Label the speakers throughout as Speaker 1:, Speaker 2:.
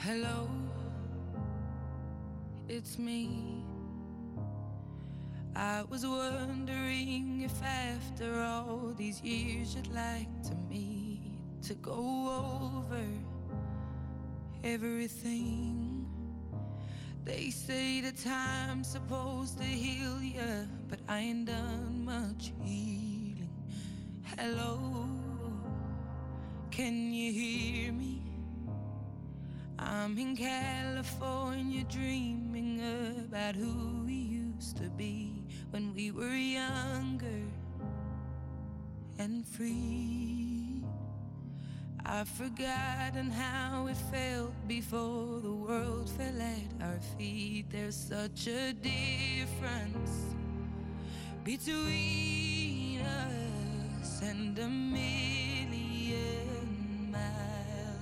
Speaker 1: Hello, it's me. I was wondering if after all these years you'd like to meet to go over everything. They say the time's supposed to heal ya, but I ain't done much healing. Hello, can you hear me? I'm in California dreaming about who we used to be when we were younger and free. I've forgotten how it felt before the world fell at our feet. There's such a difference between us and a million miles.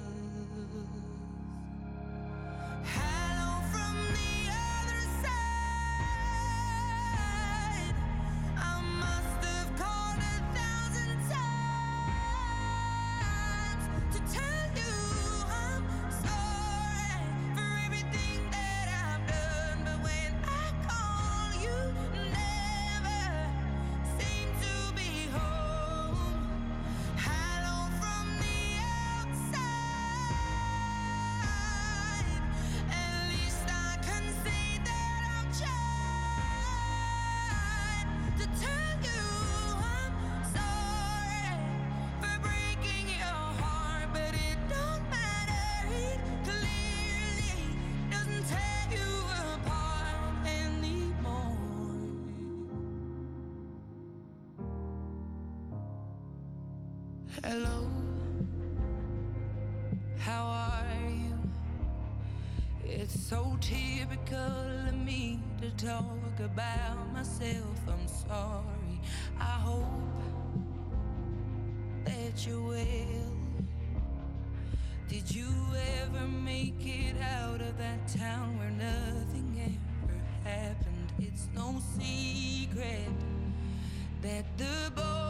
Speaker 1: Hello, how are you? It's so typical of me to talk about myself. I'm sorry. I hope that you're well. Did you ever make it out of that town where nothing ever happened? It's no secret that the boy